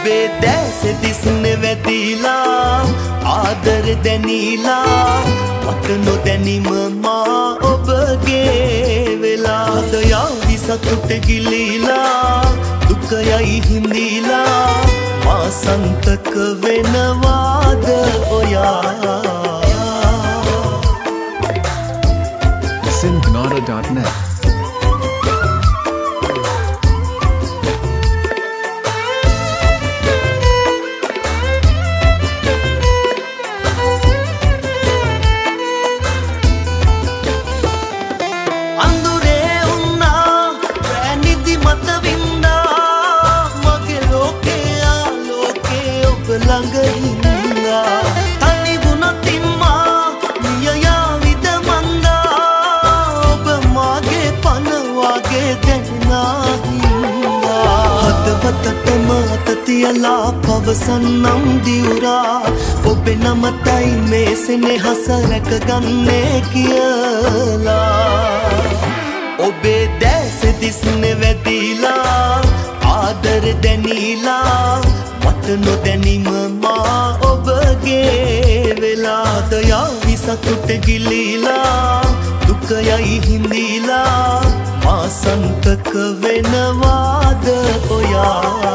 ඔබේ දැස දිස්නේ වැදිලා ආදර දැනීලා මට නොදැනීම මා ඔබගේ වෙලා හදයාවි සතුට ගිලීලා දුකයයි හිඳීලා මා සන්තක වෙනවාද ඔයා Syngnada.net ළඟ හින්දා තනි වුණොතින් මා මියයාවිද මන්දා ඔබ මාගේ පන වාගේ දැනෙනා හින්දා හදවතටම අත තියලා පවසන්නම් දිවුරා ඔබේ නමතයි මේ සෙනෙහස රැකගන්නේ කියලා ඔබේ දැස දිස්නේ වැදිලා ආදර දැනීලා මට නොදැනීම මා ඔබගේ වෙලා දයාවි සතුට ගිලීලා දුකයයි හිඳීලා මා සන්තක වෙනවාද ඔයා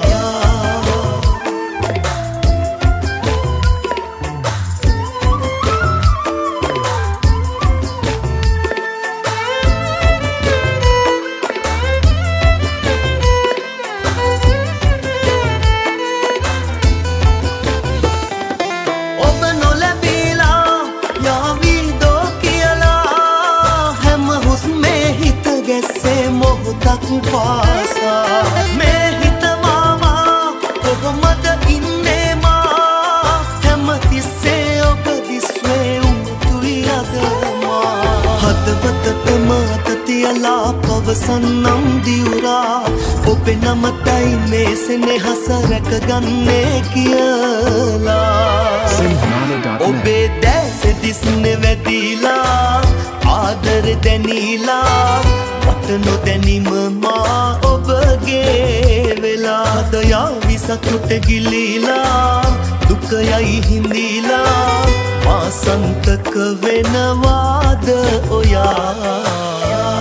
පාසා මේ හිත මාමා කොහොමද ඉන්නේ මා හැමතිස්සේ ඔබ දිස්වේ උතුයි අද මා හදවතටම අත තියලා පවසන්නම් දිවුරා ඔබේ නමතයි මේ සෙනෙහස රැකගන්නේ කියලා ඔබේ දැස දිස්නේ වැදිලා ආදර දැනීලා මට නොදැනීම මා ඔබගේ වෙලා දයාවි සතුට ගිලීලා දුකයයි හිඳීලා මා සන්තක වෙනවාද ඔයා